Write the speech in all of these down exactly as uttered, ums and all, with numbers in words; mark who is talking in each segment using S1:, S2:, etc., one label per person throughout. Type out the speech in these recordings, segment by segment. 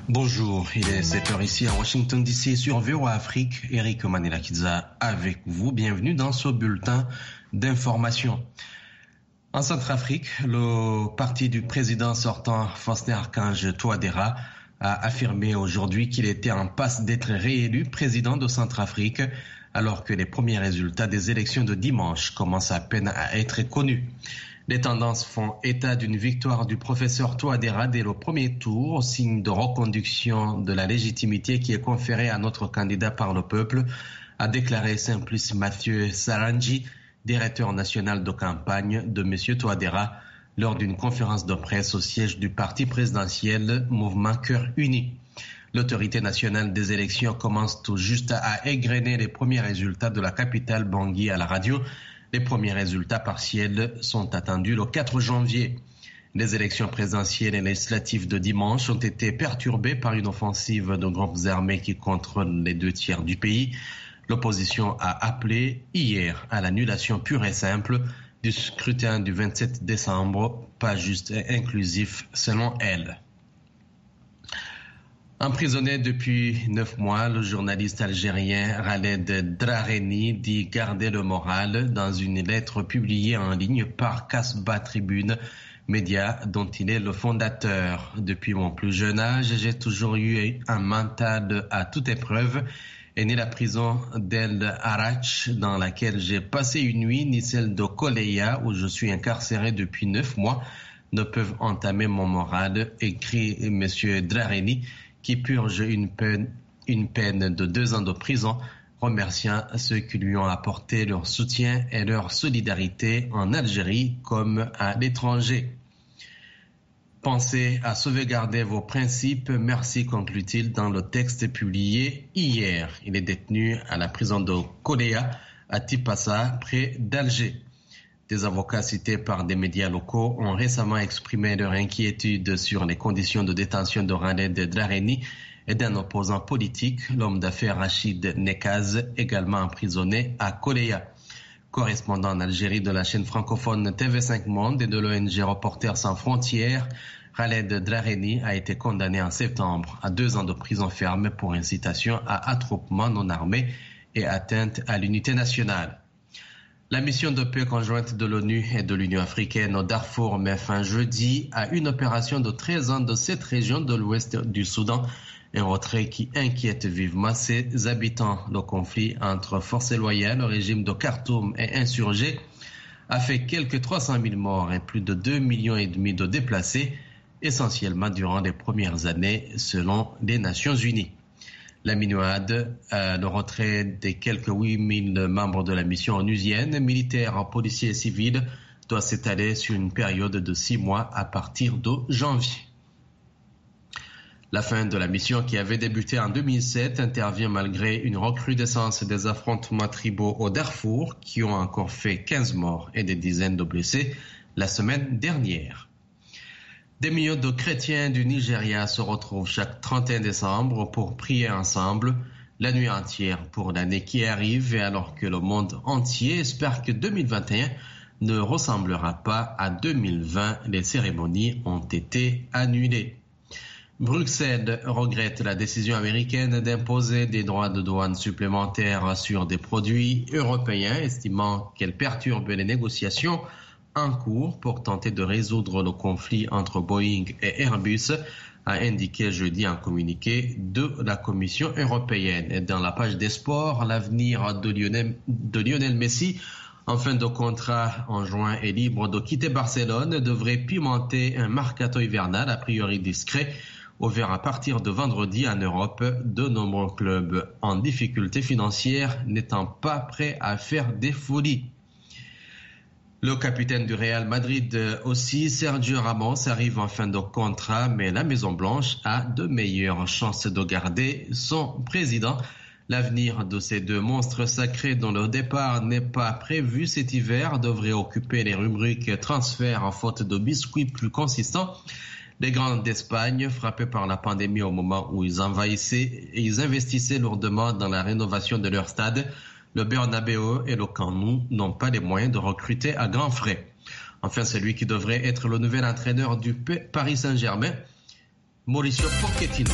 S1: Bonjour, il est sept heures ici à Washington D C sur V O A Afrique. Eric Manelakiza avec vous. Bienvenue dans ce bulletin d'information. En Centrafrique, le parti du président sortant Faustin Archange Touadéra a affirmé aujourd'hui qu'il était en passe d'être réélu président de Centrafrique alors que les premiers résultats des élections de dimanche commencent à peine à être connus. Les tendances font état d'une victoire du professeur Touadéra dès le premier tour, signe de reconduction de la légitimité qui est conférée à notre candidat par le peuple, a déclaré Simplice Mathieu Sarangi, directeur national de campagne de M. Touadéra, lors d'une conférence de presse au siège du parti présidentiel Mouvement Cœur Uni. L'autorité nationale des élections commence tout juste à égrener les premiers résultats de la capitale Bangui à la radio. Les premiers résultats partiels sont attendus le quatre janvier. Les élections présidentielles et législatives de dimanche ont été perturbées par une offensive de groupes armés qui contrôlent les deux tiers du pays. L'opposition a appelé hier à l'annulation pure et simple du scrutin du vingt-sept décembre, pas juste et inclusif selon elle. Emprisonné depuis neuf mois, le journaliste algérien Khaled Drareni dit garder le moral dans une lettre publiée en ligne par Kasbah Tribune, média dont il est le fondateur. Depuis mon plus jeune âge, j'ai toujours eu un mental à toute épreuve et ni la prison d'El Harach dans laquelle j'ai passé une nuit, ni celle de Koleya où je suis incarcéré depuis neuf mois ne peuvent entamer mon moral, écrit M. Drareni, qui purge une peine, une peine de deux ans de prison, remerciant ceux qui lui ont apporté leur soutien et leur solidarité en Algérie comme à l'étranger. Pensez à sauvegarder vos principes, merci, conclut-il dans le texte publié hier. Il est détenu à la prison de Koleya, à Tipasa, près d'Alger. Des avocats cités par des médias locaux ont récemment exprimé leur inquiétude sur les conditions de détention de Khaled Drareni et d'un opposant politique, l'homme d'affaires Rachid Nekaz, également emprisonné à Koleya. Correspondant en Algérie de la chaîne francophone T V cinq Monde et de l'O N G Reporters sans frontières, Khaled Drareni a été condamné en septembre à deux ans de prison ferme pour incitation à attroupement non armé et atteinte à l'unité nationale. La mission de paix conjointe de l'ONU et de l'Union africaine au Darfour met fin jeudi à une opération de treize ans de cette région de l'ouest du Soudan, un retrait qui inquiète vivement ses habitants. Le conflit entre forces loyales, le régime de Khartoum et insurgés a fait quelques trois cent mille morts et plus de deux millions et demi de déplacés, essentiellement durant les premières années selon les Nations Unies. La MINUAD, euh, le retrait des quelques huit mille membres de la mission onusienne, militaires, policiers et civils, doit s'étaler sur une période de six mois à partir de janvier. La fin de la mission qui avait débuté en deux mille sept intervient malgré une recrudescence des affrontements tribaux au Darfour qui ont encore fait quinze morts et des dizaines de blessés la semaine dernière. Des millions de chrétiens du Nigeria se retrouvent chaque trente et un décembre pour prier ensemble la nuit entière pour l'année qui arrive et alors que le monde entier espère que deux mille vingt et un ne ressemblera pas à deux mille vingt, les cérémonies ont été annulées. Bruxelles regrette la décision américaine d'imposer des droits de douane supplémentaires sur des produits européens, estimant qu'elle perturbe les négociations en cours pour tenter de résoudre le conflit entre Boeing et Airbus, a indiqué jeudi un communiqué de la Commission européenne. Et dans la page des sports, l'avenir de Lionel, de Lionel Messi, en fin de contrat en juin et libre de quitter Barcelone, devrait pimenter un mercato hivernal a priori discret, ouvert à partir de vendredi en Europe, de nombreux clubs en difficulté financière n'étant pas prêts à faire des folies. Le capitaine du Real Madrid aussi, Sergio Ramos, arrive en fin de contrat, mais la Maison-Blanche a de meilleures chances de garder son président. L'avenir de ces deux monstres sacrés dont le départ n'est pas prévu cet hiver devrait occuper les rubriques transferts en faute de biscuits plus consistants. Les Grands d'Espagne, frappés par la pandémie au moment où ils envahissaient et ils investissaient lourdement dans la rénovation de leur stade, le Bernabéu et le Camp Nou n'ont pas les moyens de recruter à grands frais. Enfin, celui qui devrait être le nouvel entraîneur du Paris Saint-Germain, Mauricio Pochettino.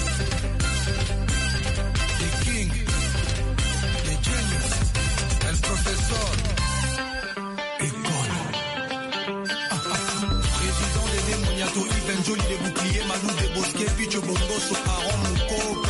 S2: The King, the Genius, El Professeur, École. Président de Demoniato, Yves Njoli, les boucliers, Malou de Bosquet, Picho Bongoso, Aaron Mukoka.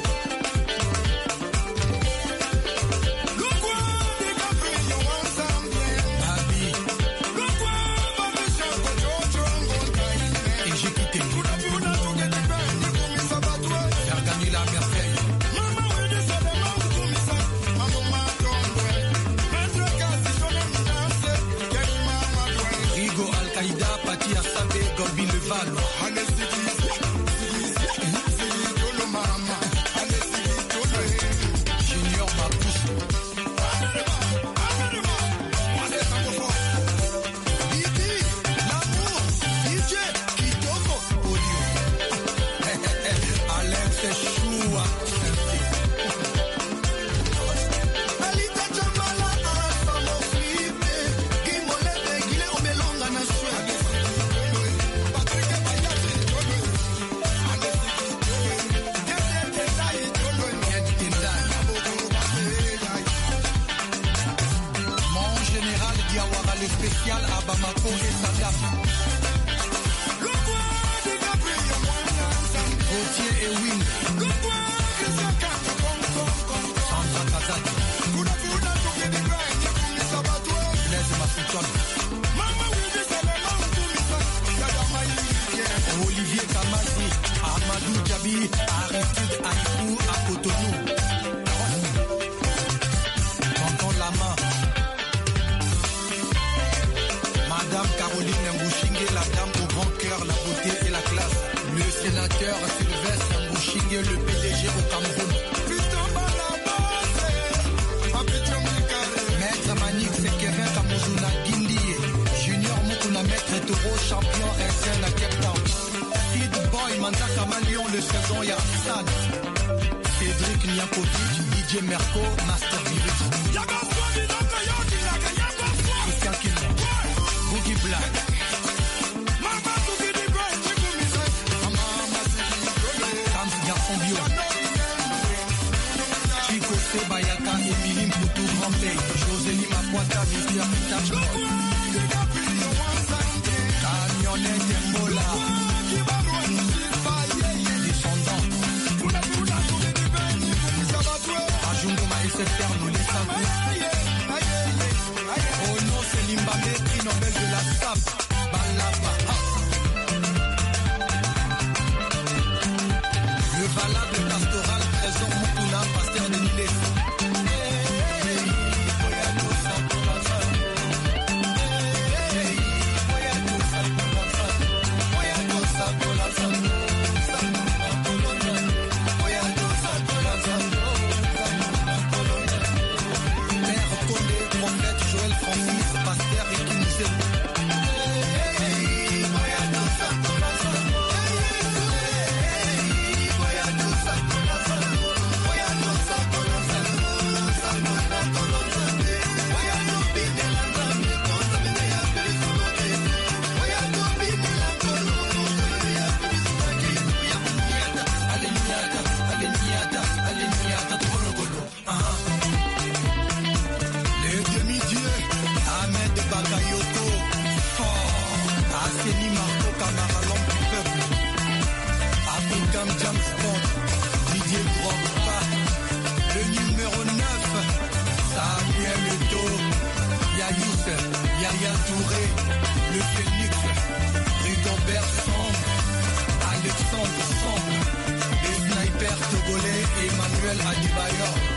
S3: Yaya Touré, le Phénix, Rigobert Sombre, Alexandre Sombre, les snipers togolais, Emmanuel Adebayor.